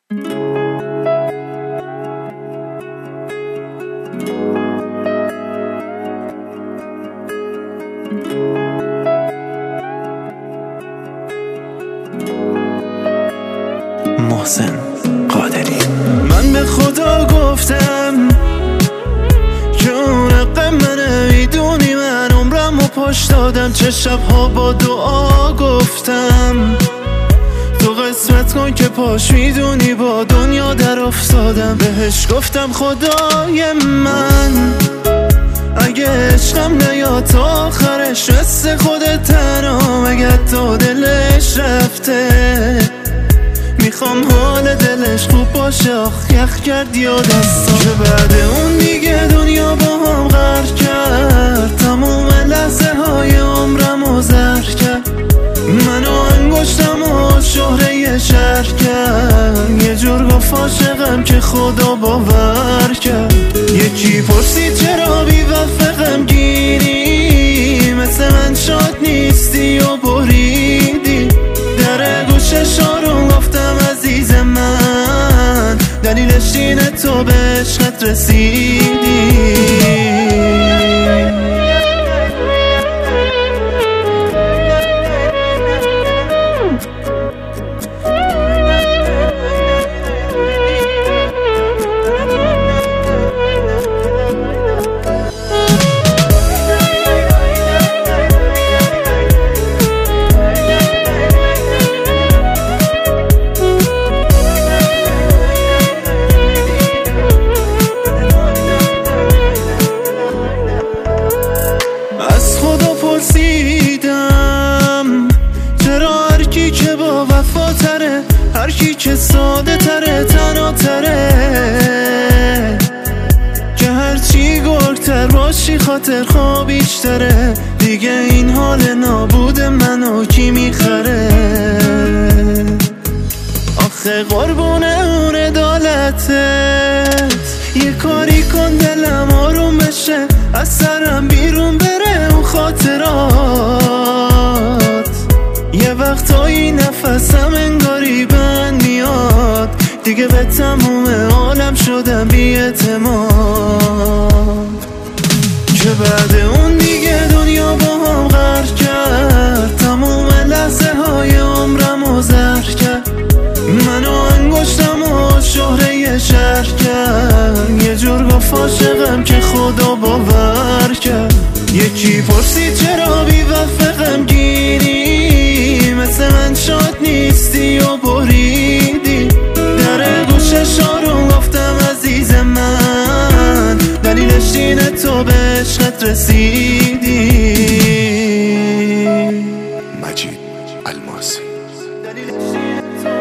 محسن قادری. من به خدا گفتم جون منه، میدونی من عمرم و پشت دادم، چه شبها با دعا گفتم تو قسمت کن که پاش میدونی با دنیا در افتادم. بهش گفتم خدای من اگه عشقم نیاد تا آخرش، مثل خودت تنها مگه تو دلش رفته، میخوام حال دلش خوب باشه. آخ یخ کرد یا دستم که بعد اون دیگه دنیا با هم غرق کرد، تموم لحظه های عمرم زر کرد، منو انگشتم و شهره شهر کرد، یه جور گفت عاشقم که خدا باور کرد. یکی پرسید چرا بی وفقم گیری، مثل من شاد نیستی و بریدی، در گوشش آروم گفتم عزیز من دلیلش اینه تو به عشقت رسیدی. پرسیدم چرا هرکی که با وفاتره، هرکی که ساده تره تنها تره، که هرچی گرگتر باشی خاطر خواه بیشتره، دیگه این حال نابود منو کی میخره. آخه قربونه اون عدالتت، یه کاری کن دلم آروم بشه، از سرم بیرون بره اون خاطرات، یه وقتایی نفسم انگاری بند میاد، دیگه به تموم عالم شدم بی اعتماد، که بعد اون دیگه دنیا با هم غرق کرد، تموم لحظه های عمرم زر کرد، منو انگشتم و شهره شهر کرد، یه جور گفت عاشقم که خدا باور کرد. یکی پرسید چرا بی وفقم گیری، مثل من شاد نیستی و بریدی، در گوشش آروم گفتم عزیز من دلیلش اینه تو به عشقت رسیدی. مجید الماسی.